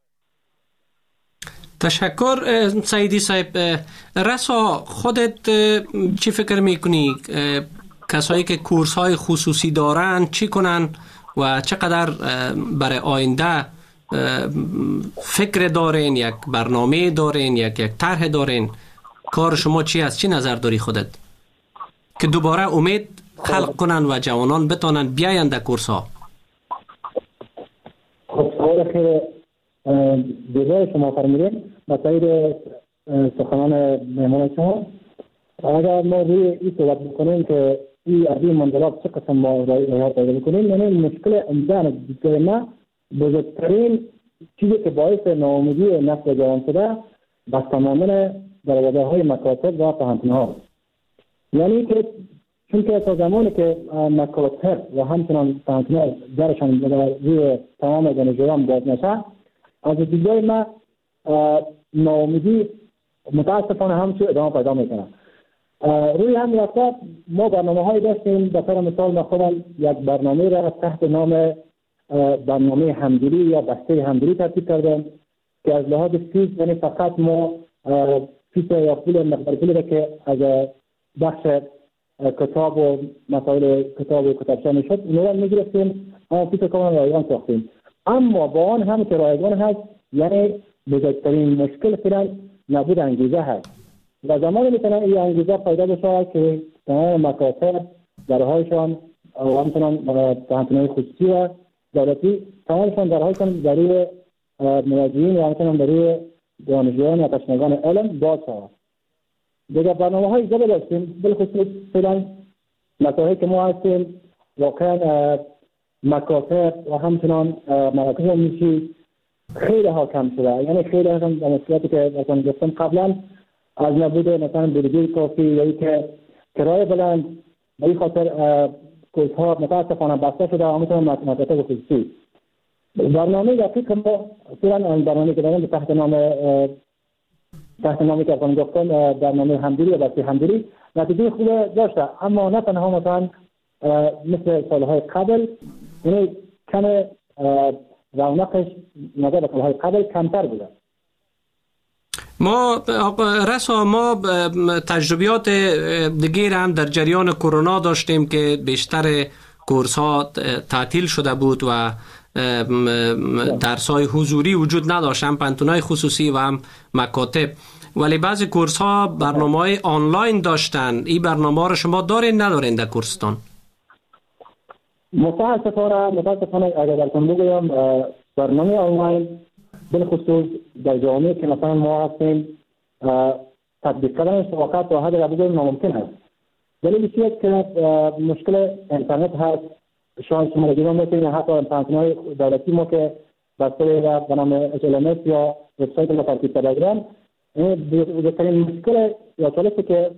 تشکر سعیدی صاحب. رسا، خودت چی فکر میکنی کسایی که کورس های خصوصی دارن چی کنن و چقدر برای آینده فکر دارین، یک برنامه دارین، یک طرح دارین؟ کار شما چی است؟ چی نظر داری خودت که دوباره امید خلق کنن و جوانان بتونن بیاین در کورس ها؟ خب سوال خیلی دیگه شما فرمودین با تایید سخنان مهمان شما. اگر ما روی این صحبت بکنیم که این از این منظرات چه قسم ما رایحات پیدا بکنیم، یعنی مشکل امدان دیگه ما بزرگترین چیزی که باعث ناامیدی نسل جوان شده بس تماما دروازه های مکاتب و پهنتون ها. یعنی که چون که تا زمانی که مکاتب و همچنان پهنتون ها درشان روی تمام دانشجویان باز نشه، از دیگه ما ناامیدی متاسفانه همچون ادامه پیدا میکنه. روی هم وقت ما برنامه های داشتیم. به طور مثال من خودم یک برنامه را تحت نام برنامه همدلی یا بسته همدلی ترتیب کردم که از لحاظ فیس یعنی فقط ما فیس یا پول مقدار پولی را که از بخش کتاب و مسائل کتاب و کتابچه میشد اون را میگرفتیم، اما فیس کاملا رایگان ساختیم. اما با آن هم که رایگان هست، یعنی بزرگترین مشکل فعلا نبود انگیزه هست و زمانی میتونه این انگیزه پیدا بشه که تمام مکاتب درهایشان و همچنان پهنتونهای خصوصی و دولتی تمامشان درهایشان برای مراجعین و همچنان برای دانشجویان و تشنگان علم باز شود. دیگر برنامه های زیاده داشتیم، بالخصوص فعلا مسائلی که ما هستیم واقعا مکاتب و همچنان مراکز آموزشی خیلی ها کم شده. یعنی خیلی ها در مشکلاتی که مثلا گفتم قبلا از نبود مثلا بودجه کافی یا که کرایه بلند، به این خاطر کورس ها متاسفانه بسته شده و همچنان مکاتب خصوصی. برنامه دقیق ما فعلا برنامه که دارم تحت نامی که افغان گفتم برنامه همدلی و بسته همدلی نتیجه خوب داشته، اما نه تنها مثلا مثل سالهای قبل، یعنی کم رونقش نظر به سالهای قبل کمتر بوده. ما تجربیات دیگه هم در جریان کرونا داشتیم که بیشتر کورس ها تعطیل شده بود و درس های حضوری وجود نداشت، هم پنتونای خصوصی و هم مکاتب، ولی بعضی کورس ها برنامه های آنلاین داشتن. این برنامه ها رو شما دارین ندارین در کورستان؟ متاسفانه اگر درتون بگویم برنامه آنلاین بالخصوص در جامعه که مثلا ما هستیم تطبیق کردنش واقعا تا حد بگویم ناممکن است. دلیل چیه که مشکل اینترنت هست. شاید شما دیدن می‌کنید حتی پنتونهای دولتی ما که بسته به نام HLMS یا وبسایت ما ترتیب کردن، این بزرگترین مشکل یا چالشی که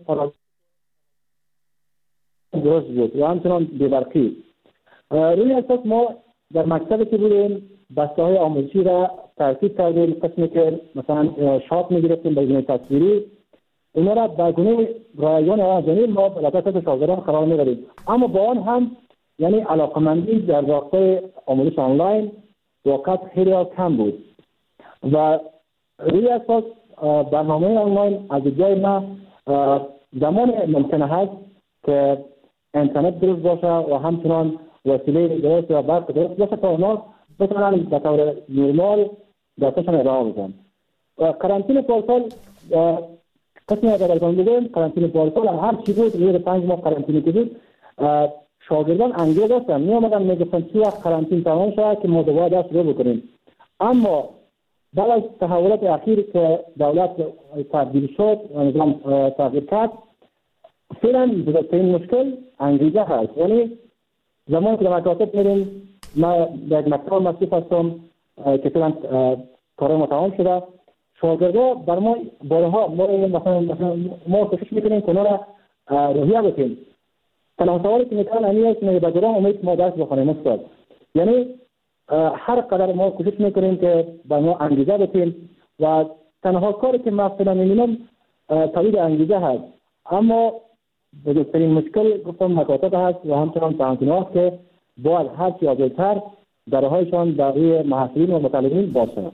درست بود و همچنان بی‌برقی. روی اساس ما در مکتبی که بودیم بسته های آموزشی را ترتیب کردیم، قسمی که مثلا شات میگرفتیم به گونه تصویری، اینا را به گونه رایگان و جانب ما لطفت شاگردان قرار میدادیم. اما با آن هم یعنی علاقمندی در راستای آموزش آنلاین واقعا خیلی کم بود و روی اساس برنامه آنلاین از جای ما زمان ممکنه هست که اینترنت درست باشه و همچنان وسیله درست و برق درست باشه تا اونا بتونن به طور نرمال درسشون ادامه بدن. قرنطینه پارسال قسمی اگر بگویم قرنطینه پارسال هر چی بود روی 5 ماه قرنطینه که بود شاگردان انگیزه داشتن می آمدن میگفتن چی وقت قرنطینه تمام شود که ما دوباره درس رو بکنیم. اما بعد از تحولات اخیر که دولت تبدیل شد و نظام تغییر کرد، فعلا بزرگترین مشکل انگیزه هست. یعنی زمان که در مکاتب میریم، ما در مکتب مصروف هستم که فعلا کار ما تمام شده، شاگردا بر ما بارها ما کوشش میکنیم که اونا را روحیه بکنیم. تنها سوالی که میکنن همین است که به جرام امید ما درس بخونیم استاد. یعنی هر قدر ما کوشش میکنیم که به ما انگیزه بدیم و تنها کاری که ما فعلا می‌بینم تولید انگیزه هست، اما بزرگترین مشکل گفتم مکاتب هست و همچنان پانتونات که باید هر چی آزادتر درهایشان برای محصلین و مطالبین باز کنند.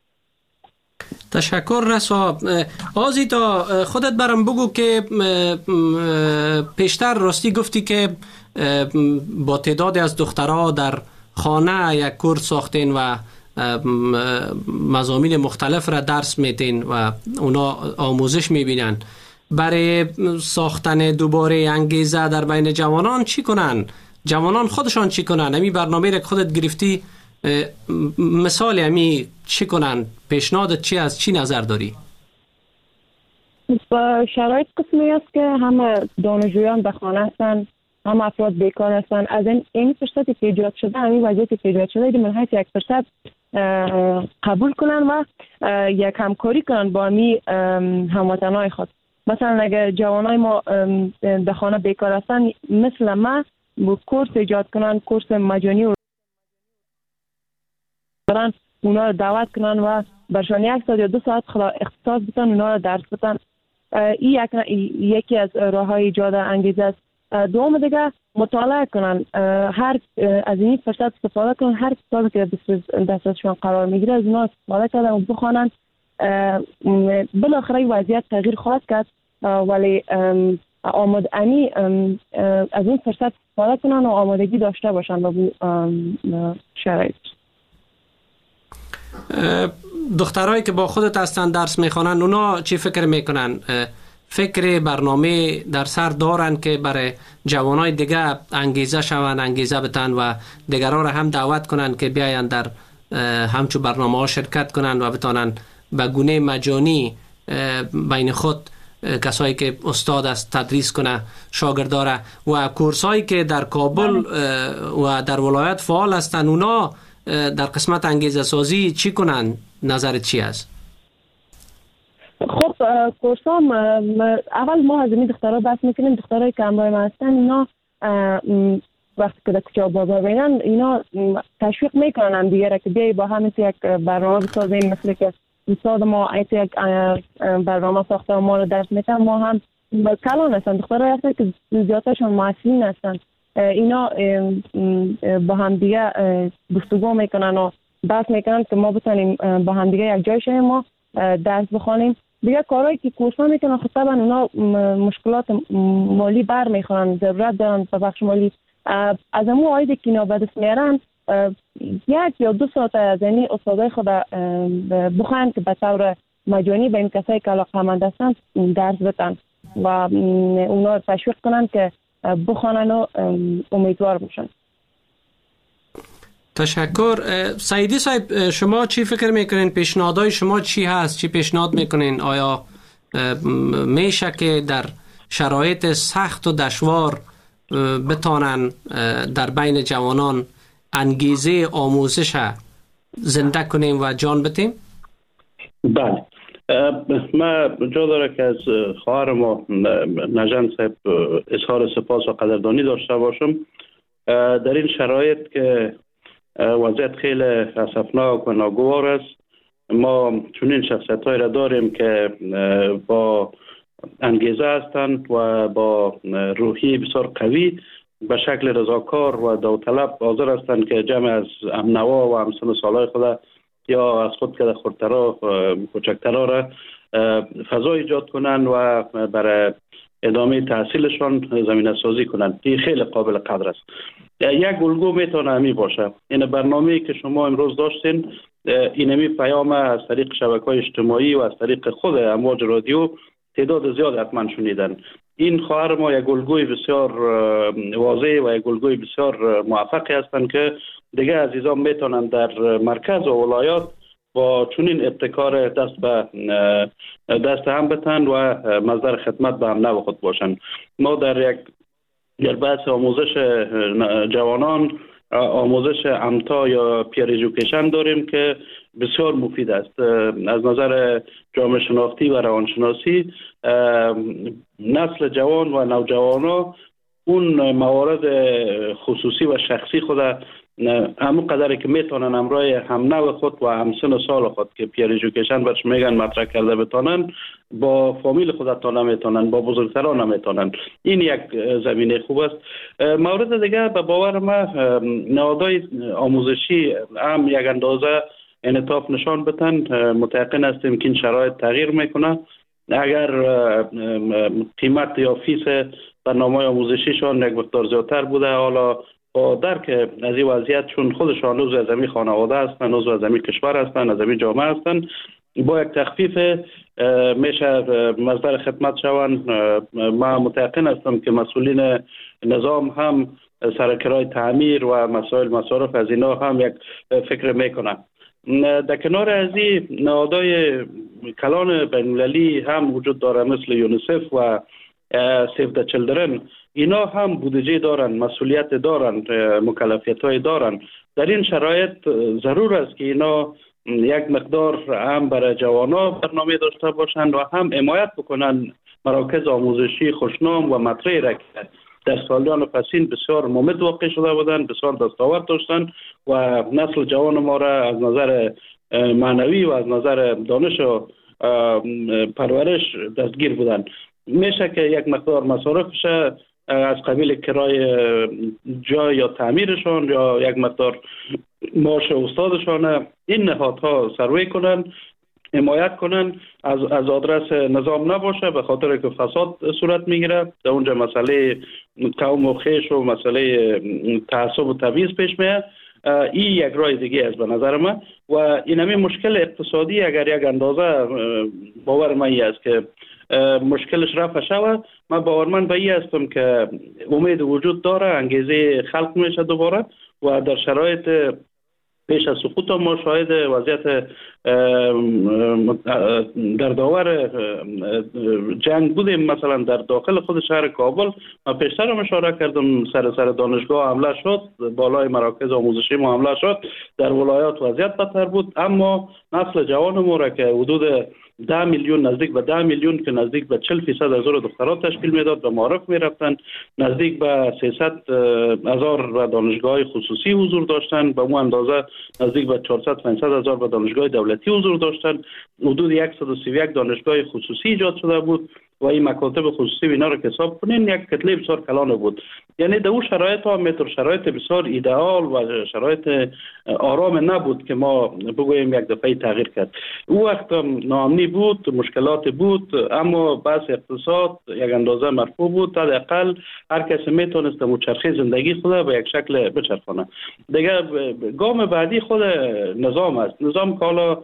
تشکر رسا. آزیتا خودت برام بگو که پیشتر راستی گفتی که با تعدادی از دخترها در خانه یک کورس ساختین و مضامین مختلف را درس میدین و اونا آموزش میبینن. برای ساختن دوباره انگیزه در بین جوانان چی کنن؟ جوانان خودشان چی کنن؟ امی برنامه را که خودت گرفتی مثال امی چی کنن؟ پیشنهادت چی از چی نظر داری؟ شرایط قسمی است که همه دانشجویان به خانه هستند، هم افراد بیکار هستند. از این فرصتی که ایجاد شده، همین وضعیتی که ایجاد شده، من حیث یک فرصت قبول کنن و یک همکاری کنن با می هموطنای خود. مثلا اگر جوانای ما به خانه بیکار هستن، مثل ما کورس ایجاد کنن، کورس مجانی برن، اونا رو دعوت کنن و برشان 1 ساعت یا 2 ساعت اختصاص بدن، اونا رو درس بدن. این یکی از راه‌های ایجاد انگیزه است. دوم دیگه مطالعه کنن، هر از این فرصت استفاده کنن، هر کتابی که دستشون قرار میگیره از اونا استفاده کردن و بخونن. بالاخره وضعیت تغییر خواهد کرد، ولی آمادگی از این فرصت استفاده کنن و آمادگی داشته باشن به شرایط. دخترایی که با خودت هستن درس میخوانن، اونا چی فکر میکنن؟ فکر برنامه در سر دارن که برای جوانای دیگه انگیزه شون، انگیزه بتن و دیگران را هم دعوت کنن که بیاین در همچون برنامه ها شرکت کنن و بتانن به گونه مجانی بین خود کسایی که استاد است تدریس کنه، شاگرداره. و کورسایی که در کابل و در ولایت فعال هستن، اونا در قسمت انگیزه سازی چی کنن؟ نظرت چی است؟ خب کورسام اول ما از این دخترها بحث میکنیم. دخترایی که همراه ما هستن، اینا وقتی که در کوچه بازار بینن، اینا تشویق میکنن هم دیگه را که بیایی با هم یک برنامه بسازیم، مثل که استاد ما یک برنامه ساخته و ما رو درس میتن. ما هم کلان هستن، دخترایی هستن که زیادترشون محصلین هستن. اینا با هم دیگه گفتگو میکنن و بحث میکنن که ما بتونیم با هم دیگه یک جای شویم، ما درس بخونیم. دیگه کارهایی که کورس‌ها میکنن خب طبعا اونا مشکلات مالی بر میخورن، ضرورت دارن به بخش مالی. از امو آیدی که اینا به دست میارن 1 یا 2 ساعت از این استادای خود بخواین که به طور مجانی به این کسایی که علاقه‌مند هستن درس بدن و اونا تشویق کنن که بخوانن و امیدوار باشن. تشکر. سعیدی صاحب، شما چی فکر میکنین؟ پیشنهادهای شما چی هست؟ چی پیشنهاد میکنین؟ آیا میشه که در شرایط سخت و دشوار بتانن در بین جوانان انگیزه آموزش زنده کنیم و جان بدیم؟ بله، ما جا داره که از خواهر ما نژند صاحب اظهار سپاس و قدردانی داشته باشم. در این شرایط که وضعیت خیلی اسفناک و ناگوار است، ما چنین شخصیت‌هایی را داریم که با انگیزه هستند و با روحی بسیار قوی به شکل رضاکار و داوطلب حاضر هستند که جمع از همنوا و همسن سالای خود یا از خود که خردترا کوچکترا را فضا ایجاد کنند و برای ادامه تحصیلشان زمینه سازی کنند. این خیلی قابل قدر است. یک الگو میتونه همی باشه. این برنامه‌ای که شما امروز داشتین، اینمی پیام از طریق شبکه‌های اجتماعی و از طریق خود امواج رادیو تعداد زیاد حتما شنیدن. این خواهر ما یک الگوی بسیار واضح و یک الگوی بسیار موفقی هستند که دیگه عزیزان میتونن در مرکز و ولایات با چنین ابتکار دست هم بتن و مصدر خدمت به هم نو خود باشن. ما در بحث آموزش جوانان آموزش امتا یا پیر ایژوکیشن داریم که بسیار مفید است. از نظر جامعه شناختی و روانشناسی نسل جوان و نوجوانا اون موارد خصوصی و شخصی خود همون قدری که میتونن امرای هم نو خود و هم سن سال خود که پیر ایژوکیشن برش میگن مطرح کرده بتونن، با فامیل خود تا نمیتونن، با بزرگتران نمیتونن. این یک زمینه خوب است. مورد دیگه به باور ما نهادهای آموزشی هم یک اندازه انعطاف نشان بدن. متيقن هستیم که این شرایط تغییر میکنه. اگر قیمت یا فیس برنامه آموزشیشان یک مقدار زیادتر بوده، حالا با درک از این وضعیت، چون خودشان عضو از همین خانواده هستند، عضو از همین کشور هستند، از همین جامعه هستند، با یک تخفیف میشه مصدر خدمت شوند. ما متيقن هستم که مسئولین نظام هم سر کرای تعمیر و مسائل مصارف از اینا هم یک فکر میکنن. در کنار از این نهادهای کلان بین‌المللی هم وجود داره، مثل یونیسف و سیو د چیلدرن. اینا هم بودجه دارن، مسئولیت دارن، مکلفیت های دارن. در این شرایط ضرور است که اینا یک مقدار هم برای جوانا برنامه داشته باشند و هم حمایت بکنن مراکز آموزشی خوشنام و مطرحی را که در سالیان پسین بسیار ممد واقع شده بودند، بسیار دستاورد داشتند و نسل جوان ما را از نظر معنوی و از نظر دانش و پرورش دستگیر بودند. میشه که یک مقدار مصارفش از قبیل کرای جای یا تعمیرشان یا یک مقدار معاش استادشان این نهادها سروی کنن، حمایت کنن، از آدرس نظام نباشه، به خاطر که فساد صورت میگیره. در اونجا مسئله قوم و خیش و مسئله تعصب و تبعیض پیش میاد. این یک راه دیگه است به نظر من. و این همین مشکل اقتصادی اگر یک اندازه باور من است که مشکلش رفع شود، من باورمند به این هستم که امید وجود داره، انگیزه خلق میشه دوباره و در شرایط پیش از سقوط ما شاهد وضعیت در داور جنگ بودیم. مثلا در داخل خود شهر کابل من پیشتر هم اشاره کردم، سر دانشگاه حمله شد، بالای مراکز آموزشی ما حمله شد. در ولایات وضعیت بدتر بود، اما نسل جوان ما را که حدود 10 میلیون، نزدیک به 10 میلیون که نزدیک به 40% از دختران تشکیل میداد، به معارف میرفتن، نزدیک به 300,000 و دانشگاه خصوصی حضور داشتن، به اون اندازه نزدیک به 400-500,000 و دانشگاه دولتی حضور داشتن. حدود 131 دانشگاه خصوصی ایجاد شده بود و این مکاتب خصوصی اینا رو حساب کنین یک کتله بسیار کلان بود. یعنی در اون شرایط ها میتر شرایط بسیار ایدئال و شرایط آرام نبود که ما بگوییم یک دفعه تغییر کرد. او وقت ناامنی بود، مشکلات بود، اما بس اقتصاد یک اندازه مرفوع بود. حداقل هر کسی میتونست مچرخه زندگی خود به یک شکل بچرخانه. دیگه گام بعدی خود نظام است. نظام که حالا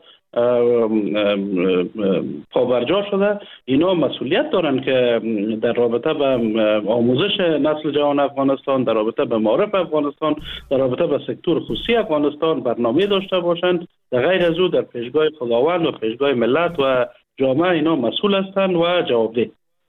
پابرجا شده، اینا مسئولیت دارن که در رابطه به آموزش نسل جوان افغانستان، در رابطه به معارف افغانستان، در رابطه به سکتور خصوصی افغانستان برنامه داشته باشند. در غیر از او در پیشگاه خداوند و پیشگاه ملت و جامعه اینا مسئول هستند و جوابدeh.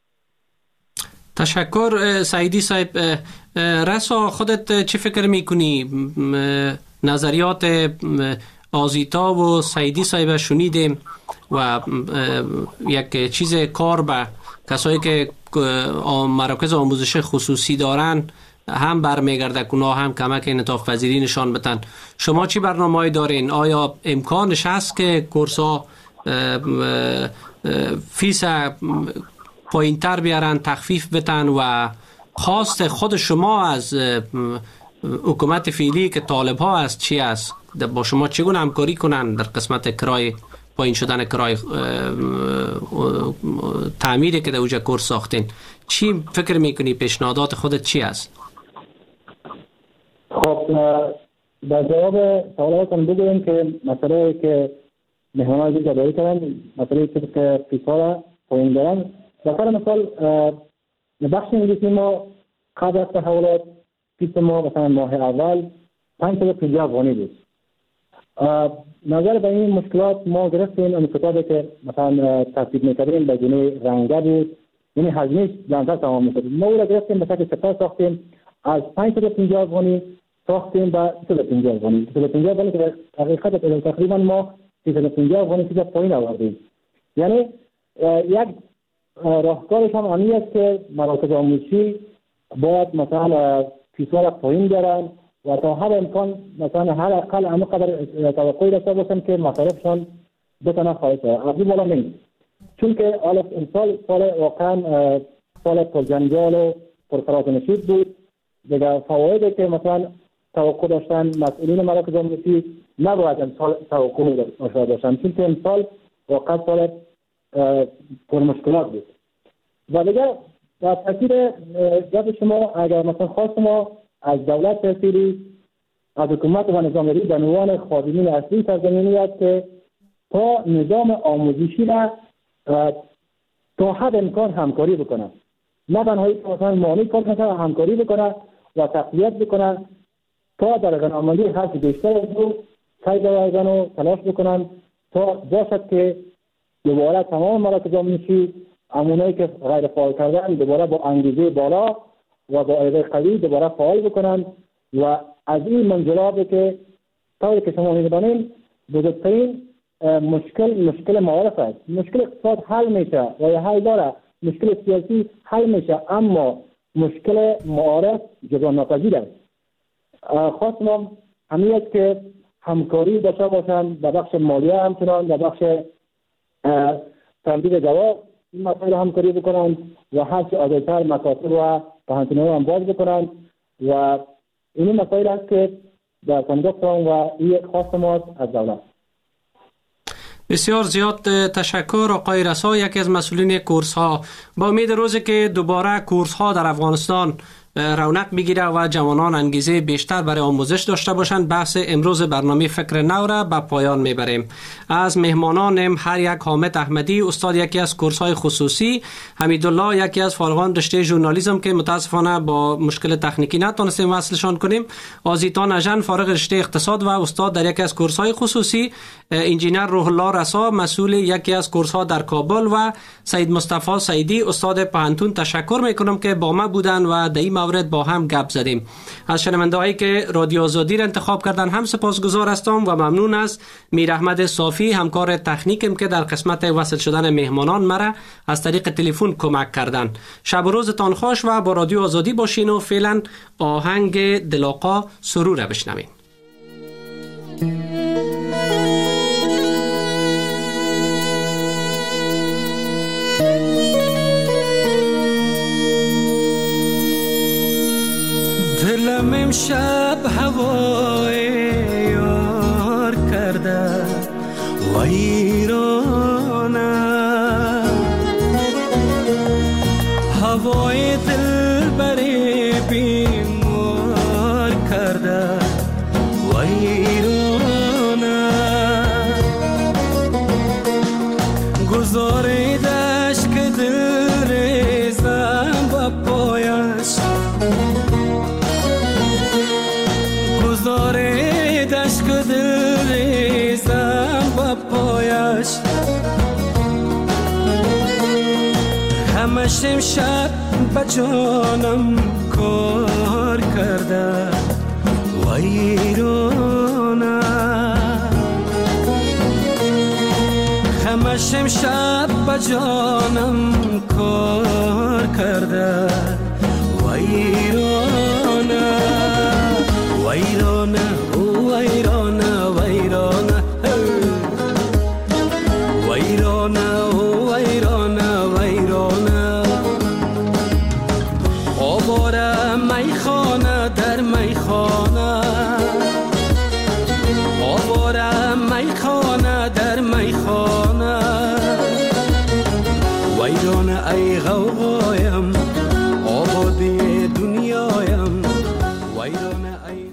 تشکر سعیدی صاحب. رسا خودت چی فکر میکنی؟ نظریات آزیتا و سعیدی صاحب شنیدیم و یک چیز کار به کسایی که مراکز آموزش خصوصی دارن هم برمیگرده که اونا هم کمک انعطاف پذیری نشان بدن. شما چی برنامه‌ای دارین؟ آیا امکانش هست که کورس‌ها فیس پایین‌تر بیارن، تخفیف بدن و خواست خود شما از حکومت فعلی که طالب ها است چی است؟ با شما چگونه همکاری کنن در قسمت کرای پایین شدن کرای تعمیری که در اوجه کورس ساختین؟ چی فکر میکنی؟ پیشنهادات خودت چی است؟ خب در جواب سوالاتون بگویم که مسئله که مهمانان دیگه جدایی کردن، مسئله که فیسا پایین دارن، بخاطر مثال بخش انگلیسی ما قبل از تحولات فیس ما مثلا ماه اول 550 افغانی بود. نظر به این مشکلات ما گرفتیم اون کتابی که مثلا ترتیب میکردیم به گونه رنگه بود، یعنی هزینه‌اش بلندتر تمام میشد. ما او را گرفتیم به شکل سپاه ساختیم، از 550 افغانی ساختیم به 350 افغانی. 350 افغانی که در حقیقت تقریبا ما 350 افغانی چیز پایین آوردیم. یعنی یک راهکارش هم آنی است که مراکز آموزشی باید مثلا فیسا را پایین بیارن و تا هر امکان مثلا هر اقل همه قدر توقعی داشته باشن که مصارفشان بتونه خواهد شد. از این بالا نیست، چون که سال واقعا سال پرجنجال و پرفراز و نشیب بود. دیگه فوایدی که مثلا توقع داشتن مسئولین مراکز آموزشی نباید امسال توقع داشته باشن، چون که امسال واقعا سال پرمشکلات بود. و دیگه در تاکید جواب شما، اگر مثلا خواست ما از دولت تحصیلی، از حکومت و نظامداری به عنوان خادمین اصلی سرزمینی است که تا نظام آموزشی را تا حد امکان همکاری بکنه، نه تنهایی که مثلا مالی کار کنه، همکاری بکنه و تقویت بکنه تا در غنامندی هر بیشتر از او سعی بکنن و تلاش بکنن تا باشد که دوباره تمام مراکز آموزشی همونایی که غیر فعال کردن دوباره با انگیزه بالا و با ایده قوی دوباره فعال بکنن. و از این منجلابه که طوری که شما می‌دانید بزرگترین مشکل معارف است. مشکل اقتصاد حل میشه و یا حل داره، مشکل سیاسی حل میشه، اما مشکل معارف جبران ناپذیر است. خواست ما همین است که همکاری داشته باشند در بخش مالیه، همچنان در بخش تمدید جواب این مسائل همکاری بکنند و هرچی آزادتر مکاتب و پانتون‌ها هم باز بکنند. و این مسائل است که در صندوق و این خواست ماست از دولت. بسیار زیاد تشکر آقای رسا، یکی از مسئولین کورس ها. با امید روزی که دوباره کورس ها در افغانستان رونق بگیره و جوانان انگیزه بیشتر برای آموزش داشته باشند، بحث امروز برنامه فکر نو را به پایان میبریم. از مهمانانم هر یک حامد احمدی، استاد یکی از کورس های خصوصی، حمیدالله یکی از فارغان رشته ژورنالیسم که متاسفانه با مشکل تکنیکی نتونستیم وصلشان کنیم، آزیتان اژن فارغ رشته اقتصاد و استاد در یکی از کورس های خصوصی، انجینر روح الله رسا مسئول یکی از کورس ها در کابل و سید مصطفی سیدی استاد پانتون. تشکر میکنم که با ما بودن و در این مورد با هم گپ زدیم. از شنوندهایی که رادیو آزادی را انتخاب کردن هم سپاسگزار هستم و ممنون از میر احمد صافی همکار تکنیکم که در قسمت وصل شدن مهمانان مرا از طریق تلفن کمک کردن. شب و روزتان خوش و با رادیو آزادی باشین و فعلا آهنگ دلاقا سرور را بشنوین. دلم امشب هوای یار کرده ویرانه، هوای دل بری بیمار کرده ویرانه، گذاریدش که دل ریزم با پایش، گذاریدش که دل ریزم با پایش، همش امشب به جانم کار کرده ویرانه، همش امشب به جانم کار کرده ویرانه.